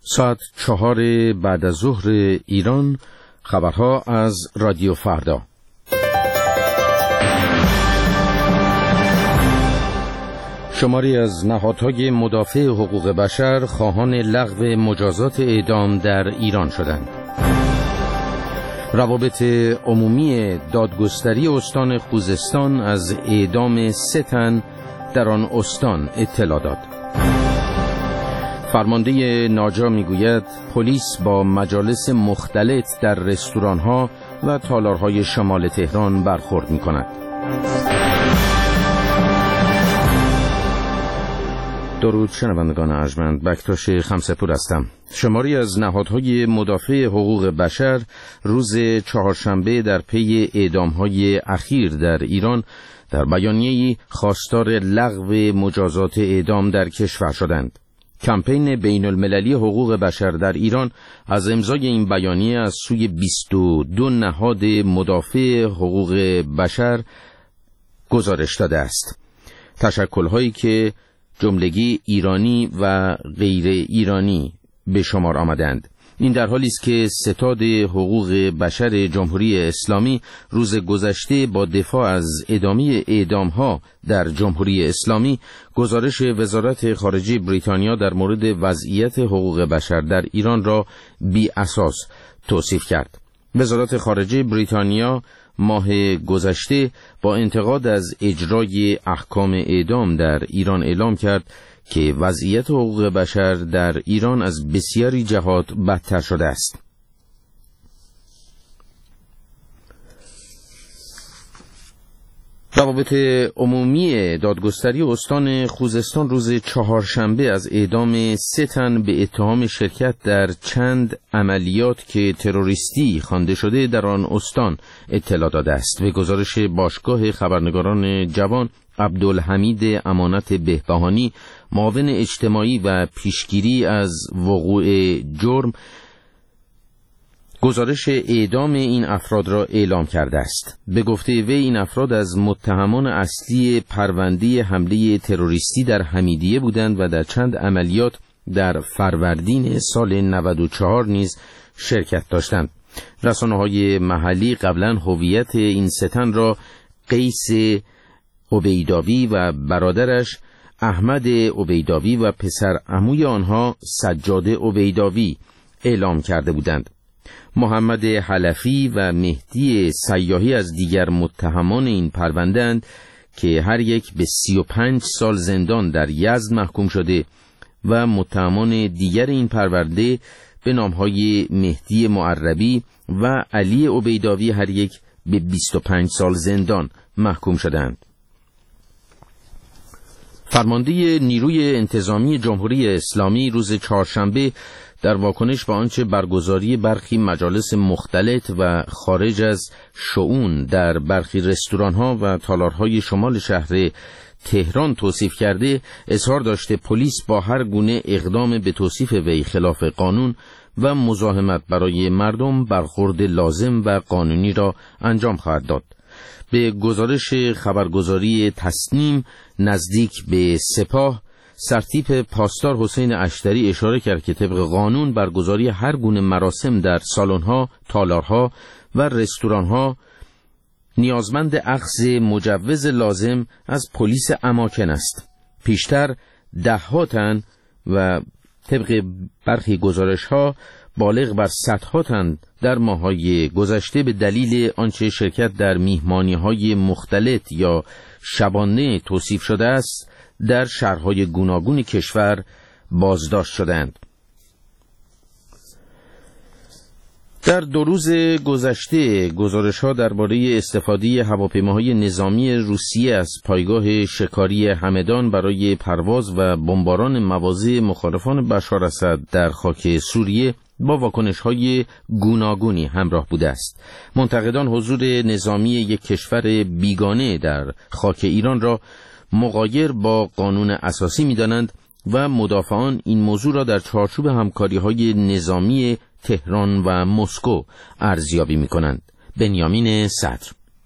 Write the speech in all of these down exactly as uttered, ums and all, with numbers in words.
ساعت چهار بعد از ظهر ایران. خبرها از رادیو فردا. شماری از نهادهای مدافع حقوق بشر خواهان لغو مجازات اعدام در ایران شدند. روابط عمومی دادگستری استان خوزستان از اعدام سه تن در آن استان اطلاع داد. فرمانده ناجا میگوید پلیس با مجالس مختلط در رستوران‌ها و تالارهای شمال تهران برخورد می‌کند. درود شنوندگان ارجمند، بکتاش خمسه‌پور هستم. شماری از نهادهای مدافع حقوق بشر روز چهارشنبه در پی اعدام‌های اخیر در ایران در بیانیه‌ای خواستار لغو مجازات اعدام در کشور شدند. کمپین بین المللی حقوق بشر در ایران از امضای این بیانیه از سوی بیست و دو نهاد مدافع حقوق بشر گزارش داده است. تشکل‌هایی که جملگی ایرانی و غیر ایرانی به شمار آمدند. این در حالی است که ستاد حقوق بشر جمهوری اسلامی روز گذشته با دفاع از ادامه اعدام‌ها در جمهوری اسلامی گزارش وزارت خارجه بریتانیا در مورد وضعیت حقوق بشر در ایران را بی اساس توصیف کرد. وزارت خارجه بریتانیا ماه گذشته با انتقاد از اجرای احکام اعدام در ایران اعلام کرد که وضعیت حقوق بشر در ایران از بسیاری جهات بدتر شده است. روابط عمومی دادگستری استان خوزستان روز چهارشنبه از اعدام سه تن به اتهام شرکت در چند عملیات که تروریستی خوانده شده در آن استان اطلاع داده است. به گزارش باشگاه خبرنگاران جوان، عبدالحمید امانت بهبهانی، معاون اجتماعی و پیشگیری از وقوع جرم، گزارش اعدام این افراد را اعلام کرده است. به گفته وی این افراد از متهمان اصلی پرونده حمله تروریستی در حمیدیه بودند و در چند عملیات در فروردین سال نود و چهار نیز شرکت داشتند. رسانه‌های محلی قبلا هویت این سه تن را قیس عبیداوی و برادرش احمد عبیداوی و پسر عموی آنها سجاد عبیداوی اعلام کرده بودند. محمد حلفی و مهدی سیاحی از دیگر متهمان این پرونده‌اند که هر یک به سی و پنج سال زندان در یزد محکوم شده و متهمان دیگر این پرونده به نامهای مهدی معربی و علی عبیداوی هر یک به بیست و پنج سال زندان محکوم شدند. فرمانده نیروی انتظامی جمهوری اسلامی روز چهارشنبه در واکنش به آنچه برگزاری برخی مجالس مختلط و خارج از شؤون در برخی رستوران‌ها و تالارهای شمال شهر تهران توصیف کرده، اظهار داشته پلیس با هر گونه اقدام به توصیف وی خلاف قانون و مزاحمت برای مردم برخورد لازم و قانونی را انجام خواهد داد. به گزارش خبرگزاری تسنیم نزدیک به سپاه، سرتیپ پاسدار حسین اشتری اشاره کرد که طبق قانون برگزاری هر گونه مراسم در سالن‌ها، تالارها و رستوران‌ها نیازمند اخذ مجوز لازم از پلیس اماکن است. پیشتر ده‌ها تن و طبق برخی گزارش‌ها بالغ بر صدها تن در ماه‌های گذشته به دلیل آنچه شرکت در میهمانی‌های مختلط یا شبانه توصیف شده است در شهرهای گوناگون کشور بازداشت شدند. در دو روز گذشته گزارش‌ها درباره استفاده هواپیماهای نظامی روسیه از پایگاه شکاری همدان برای پرواز و بمباران مواضع مخالفان بشار اسد در خاک سوریه با واکنش‌های گوناگونی همراه بوده است. منتقدان حضور نظامی یک کشور بیگانه در خاک ایران را مغایر با قانون اساسی می‌دانند و مدافعان این موضوع را در چارچوب همکاری‌های نظامی تهران و مسکو ارزیابی می‌کنند. بنیامین صدر: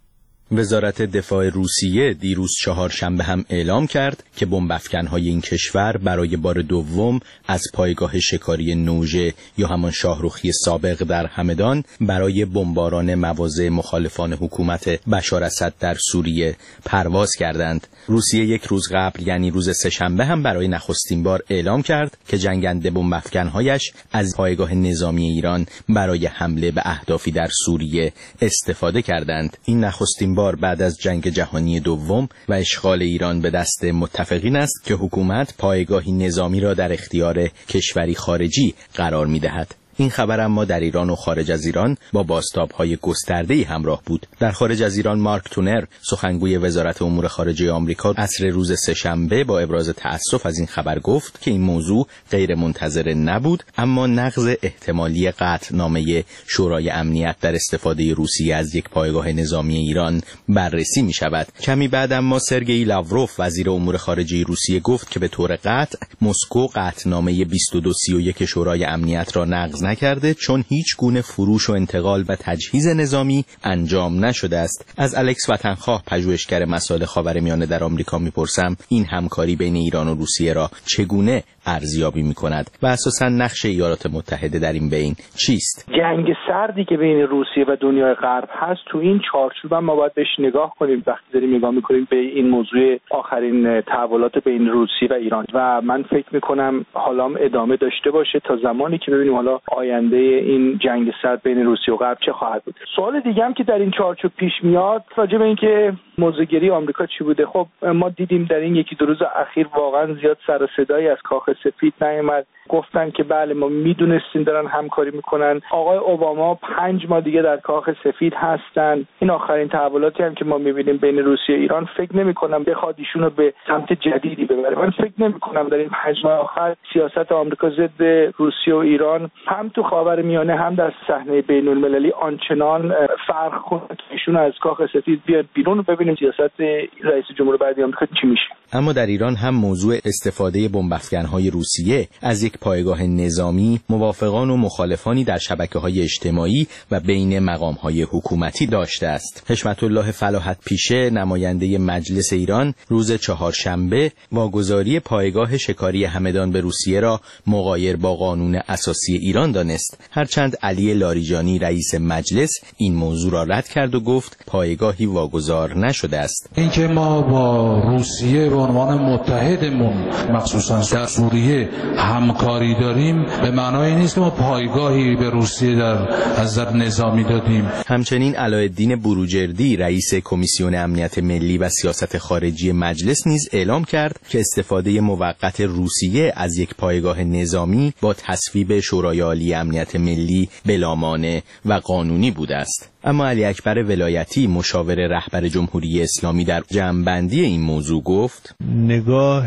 وزارت دفاع روسیه دیروز چهارشنبه هم اعلام کرد که بمب افکن‌های این کشور برای بار دوم از پایگاه شکاری نوژه یا همان شاهرخی سابق در همدان برای بمباران مواضع مخالفان حکومت بشار اسد در سوریه پرواز کردند. روسیه یک روز قبل یعنی روز سه‌شنبه هم برای نخستین بار اعلام کرد که جنگنده بمب افکن‌هایش از پایگاه نظامی ایران برای حمله به اهدافی در سوریه استفاده کردند. این نخستین بار بعد از جنگ جهانی دوم و اشغال ایران به دست متفقین است که حکومت پایگاهی نظامی را در اختیار کشوری خارجی قرار می‌دهد. این خبر اما در ایران و خارج از ایران با بازتاب‌های گسترده‌ای همراه بود. در خارج از ایران مارک تونر، سخنگوی وزارت امور خارجه آمریکا، عصر روز سه‌شنبه با ابراز تأسف از این خبر گفت که این موضوع غیر منتظره نبود، اما نقض احتمالی قطعنامه شورای امنیت در استفاده روسیه از یک پایگاه نظامی ایران بررسی می‌شود. کمی بعد اما سرگئی لاوروف، وزیر امور خارجه روسیه، گفت که به طور قطع مسکو قطعنامه بیست و دو سی و یک شورای امنیت را نقض نکرده، چون هیچ گونه فروش و انتقال و تجهیز نظامی انجام نشده است. از الکس وطنخواه، پژوهشگر مسائل خاورمیانه در آمریکا، میپرسم این همکاری بین ایران و روسیه را چگونه ارزیابی میکند و اساساً نقش ایالات متحده در این بین چیست؟ جنگ سردی که بین روسیه و دنیای غرب هست، تو این چارچوب ما باید بهش نگاه کنیم وقتی داریم نگاه میکنیم به این موضوع آخرین تحولات بین روسیه و ایران، و من فکر میکنم حالا ادامه داشته باشه تا زمانی که ببینیم حالا آینده این جنگ سرد بین روسیه و غرب چه خواهد بود. سوال دیگه هم که در این چارچوب پیش میاد راجع به اینکه موضوعگیری آمریکا چی بوده. خب ما دیدیم در این یکی دو روز اخیر واقعا زیاد سر و صدایی از کاخ سفید نیامد. گفتن که بله ما میدونستیم دارن همکاری میکنن. آقای اوباما پنج ماه دیگه در کاخ سفید هستن. این آخرین تحولاتی هم که ما میبینیم بین روسیه و ایران، فکر نمیکنم بخواد ایشونو به سمت جدیدی ببره. من فکر نمیکنم در این پنج ماه آخر سیاست آمریکا ضد روسیه و ایران هم تو خاورمیانه هم در صحنه بین المللی آنچنان فرق کنه که ایشون از کاخ سفید بیاد بیرون و ببینیم سیاست رئیس جمهور بعدی آمریکا چی میشه. اما در ایران هم موضوع استفاده بمب افکن‌های روسیه از یک پایگاه نظامی موافقان و مخالفانی در شبکه‌های اجتماعی و بین مقام‌های حکومتی داشته است. حشمت الله فلاحت پیشه، نماینده مجلس ایران، روز چهارشنبه واگذاری پایگاه شکاری همدان به روسیه را مغایر با قانون اساسی ایران دانست، هرچند علی لاریجانی رئیس مجلس این موضوع را رد کرد و گفت پایگاهی واگذار نشده است. اینکه ما با روسیه به عنوان متحدمون مخصوصا در سوریه همکاری داریم به معنای نیست که ما پایگاهی به روسیه در از نظر نظامی دادیم. همچنین علایالدین بروجردی رئیس کمیسیون امنیت ملی و سیاست خارجی مجلس نیز اعلام کرد که استفاده موقت روسیه از یک پایگاه نظامی با تصویب شورای عالی امنیت ملی بلامانع و قانونی بوده است. اما علی اکبر ولایتی، مشاور رهبر جمهوری اسلامی، در جمع‌بندی این موضوع گفت نگاه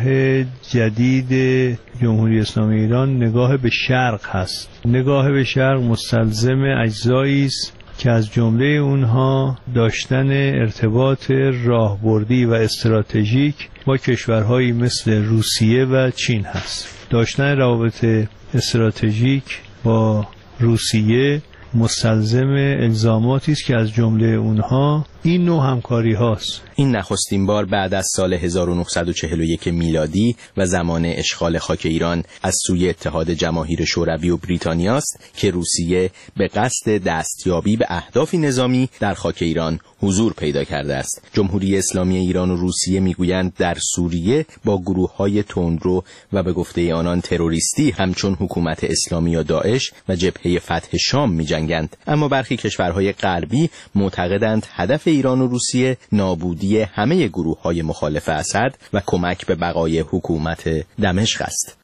جدید جمهوری اسلامی ایران نگاه به شرق هست. نگاه به شرق مستلزم اجزایی است که از جمله اونها داشتن ارتباط راهبردی و استراتژیک با کشورهایی مثل روسیه و چین هست. داشتن روابط استراتژیک با روسیه مستلزم الزاماتی است که از جمله اونها این نوع همکاری هاست. این نخستین بار بعد از سال هزار و نهصد و چهل و یک میلادی و زمان اشغال خاک ایران از سوی اتحاد جماهیر شوروی و بریتانیا است که روسیه به قصد دستیابی به اهدافی نظامی در خاک ایران حضور پیدا کرده است. جمهوری اسلامی ایران و روسیه میگویند در سوریه با گروه‌های تندرو و به گفته آنان تروریستی همچون حکومت اسلامی یا داعش و جبهه فتح شام می‌جنگند. اما برخی کشورهای غربی معتقدند هدف ایران و روسیه نابودی همه گروه‌های مخالف اسد و کمک به بقای حکومت دمشق است.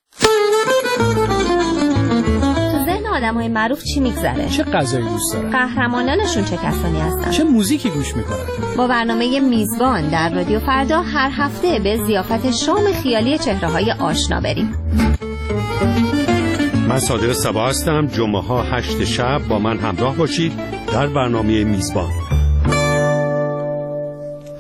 آدم‌های معروف چی میگذره؟ چه غذایی دوست دارن؟ قهرمانانشون چه کسانی هستن؟ چه موزیکی گوش میکنن؟ با برنامه میزبان در رادیو فردا هر هفته به ضیافت شام خیالی چهره‌های آشنا بریم. من صادق صبا هستم. جمعه ها هشت شب با من همراه باشید در برنامه میزبان.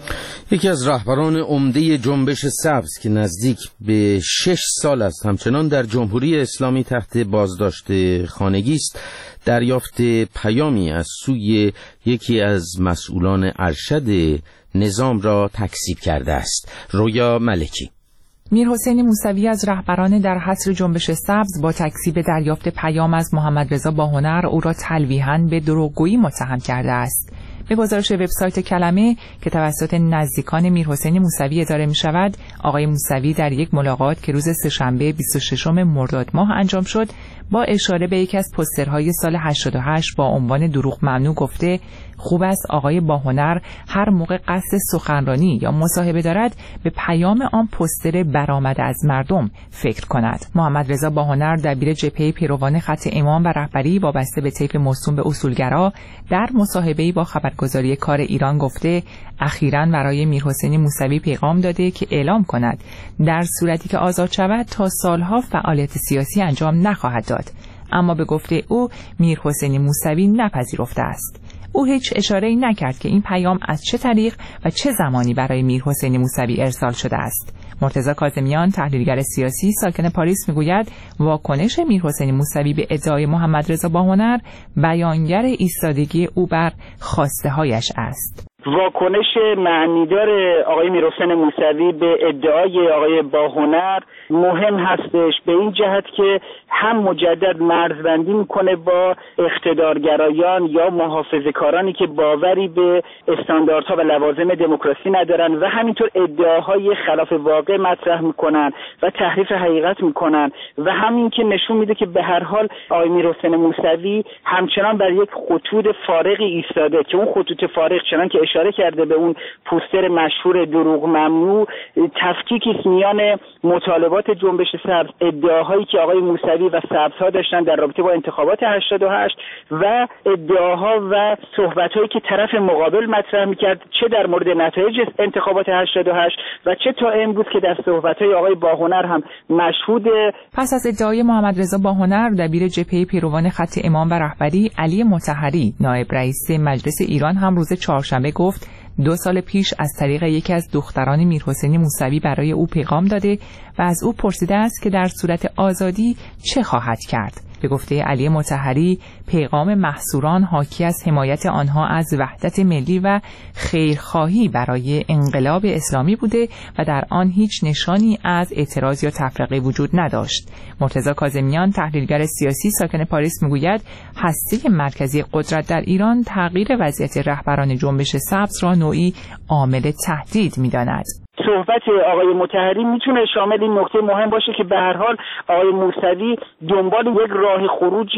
یکی از رهبران عمده جنبش سبز که نزدیک به شش سال است همچنان در جمهوری اسلامی تحت بازداشت خانگی است، دریافت پیامی از سوی یکی از مسئولان ارشد نظام را تکذیب کرده است. رویا ملکی. میرحسین موسوی از رهبران در حصر جنبش سبز با تکذیب دریافت پیام از محمد رضا باهنر او را تلویحاً به دروغگویی متهم کرده است. به گزارش وبسایت کلمه که توسط نزدیکان میرحسین موسوی اداره می شود، آقای موسوی در یک ملاقات که روز سه‌شنبه بیست و ششم مرداد ماه انجام شد، با اشاره به یکی از پوسترهای سال هشتاد و هشت با عنوان دروغ ممنوع گفته خوب است آقای باهنر هر موقع قصد سخنرانی یا مصاحبه دارد به پیام آن پوستر برآمده از مردم فکر کند. محمد رضا باهنر دبیر جبهه پیروان خط امام و رهبری وابسته به طیف موسوم به اصولگرا در مصاحبه‌ای با خبرگزاری کار ایران گفته اخیراً برای میرحسین موسوی پیغام داده که اعلام کند در صورتی که آزاد شود تا سالها فعالیت سیاسی انجام نخواهد داد، اما به گفته او میرحسین موسوی نپذیرفته است. او هیچ اشاره‌ای نکرد که این پیام از چه طریق و چه زمانی برای میرحسین موسوی ارسال شده است. مرتضی کاظمیان، تحلیلگر سیاسی ساکن پاریس، میگوید واکنش میرحسین موسوی به ادعای محمد رضا باهنر بیانگر ایستادگی او بر خواسته‌هایش است. واکنش معنیدار آقای میرحسین موسوی به ادعای آقای باهنر مهم هستش به این جهت که هم مجدد مرزبندی میکنه با اقتدارگرایان یا محافظه‌کارانی که باوری به استانداردها و لوازم دموکراسی ندارن و همینطور ادعاهای خلاف واقع مطرح میکنن و تحریف حقیقت میکنن و همین که نشون میده که به هر حال آقای میرحسین موسوی همچنان بر یک خطوط فارغی ایستاده که اون خطوط فارغ چنان که اشاره کرده به اون پوستر مشهور دروغ ممنوع تفکیکی است میان مطالبات جنبش سبز، ادعاهایی که آقای موسوی و سبزها داشتن در رابطه با انتخابات هشتاد و هشت و ادعاها و صحبت‌هایی که طرف مقابل مطرح می‌کرد چه در مورد نتایج انتخابات هشتاد و هشت و چه تا امروز که در صحبت‌های آقای باهنر هم مشهوده. پس از ادعای محمد رضا باهنر، دبیر جبهه پیروان خط امام و رهبری علی مطهری، نایب رئیس مجلس ایران، هم روز چهارشنبه گفت دو سال پیش از طریق یکی از دختران میرحسین موسوی برای او پیغام داده و از او پرسیده است که در صورت آزادی چه خواهد کرد. به گفته علی مطهری، پیغام محصوران حاکی از حمایت آنها از وحدت ملی و خیرخواهی برای انقلاب اسلامی بوده و در آن هیچ نشانی از اعتراض یا تفرقه وجود نداشت. مرتضی کاظمیان، تحلیلگر سیاسی ساکن پاریس، میگوید هسته مرکزی قدرت در ایران تغییر وضعیت رهبران جنبش سبز را نوعی عامل تهدید می‌داند. صحبت آقای مطهری میتونه شامل این نکته مهم باشه که به هر حال آقای موسوی دنبال یک راه خروج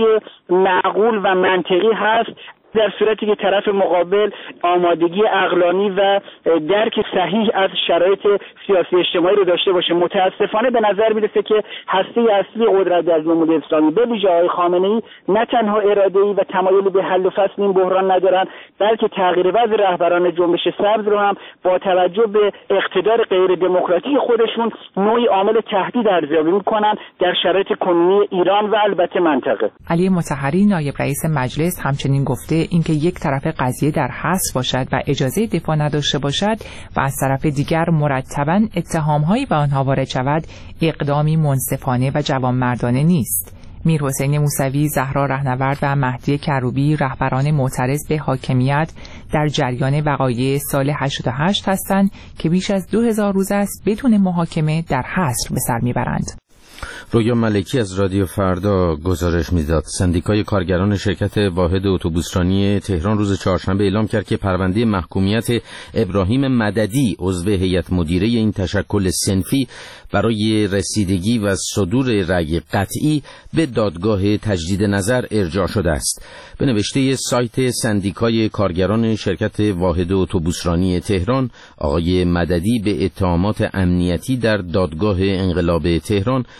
معقول و منطقی هست در صورتی که طرف مقابل آمادگی عقلانی و درک صحیح از شرایط سیاسی اجتماعی رو داشته باشه. متاسفانه به نظر میرسه که هسته اصلی قدرت در جمهوری اسلامی به ویژه آقای خامنه‌ای نه تنها اراده‌ای و تمایلی به حل و فصل این بحران ندارن، بلکه تغییر وضع رهبران جنبش سبز رو هم با توجه به اقتدار غیر دموکراتیک خودشون نوعی عامل تهدید ارزیابی میکنن در شرایط کنونی ایران و البته منطقه. علی مطهری، نایب رئیس مجلس، همچنین گفته اینکه یک طرف قضیه در حصر باشد و اجازه دفاع نداشته باشد و از طرف دیگر مرتباً اتهام‌هایی به آنها وارد شود اقدامی منصفانه و جوانمردانه نیست. میرحسین موسوی، زهرا رهنورد و مهدی کروبی رهبران معترض به حاکمیت در جریان وقایع سال هشتاد و هشت هستند که بیش از دو هزار روز است بدون محاکمه در حصر به سر میبرند. رویا ملکی از رادیو فردا گزارش میداد. سندیکای کارگران شرکت واحد اتوبوسرانی تهران روز چهارشنبه اعلام کرد که پرونده محکومیت ابراهیم مددی عضو هیئت مدیره این تشکل صنفی برای رسیدگی و صدور رأی قطعی به دادگاه تجدید نظر ارجاع شده است. به نوشته سایت سندیکای کارگران شرکت واحد اتوبوسرانی تهران، آقای مددی به اتهامات امنیتی در دادگاه انقلاب تهران به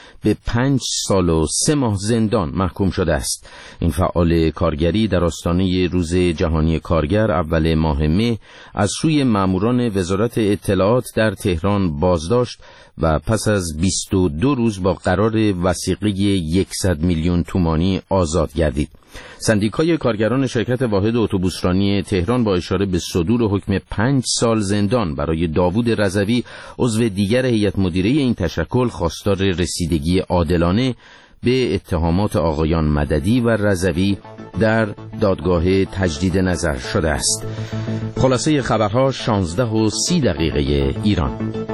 پنج سال و سه ماه زندان محکوم شده است. این فعال کارگری در آستانه روز جهانی کارگر اول ماه مه از سوی ماموران وزارت اطلاعات در تهران بازداشت و پس از بیست و دو روز با قرار وثیقه صد میلیون تومانی آزاد گردید. سندیکای کارگران شرکت واحد اتوبوسرانی تهران با اشاره به صدور حکم پنج سال زندان برای داوود رضوی، عضو دیگر هیئت مدیره این تشکل، خواستار رسیدگی عادلانه به اتهامات آقایان مددی و رضوی در دادگاه تجدید نظر شده است. خلاصه خبرها شانزده و سی دقیقه ایران.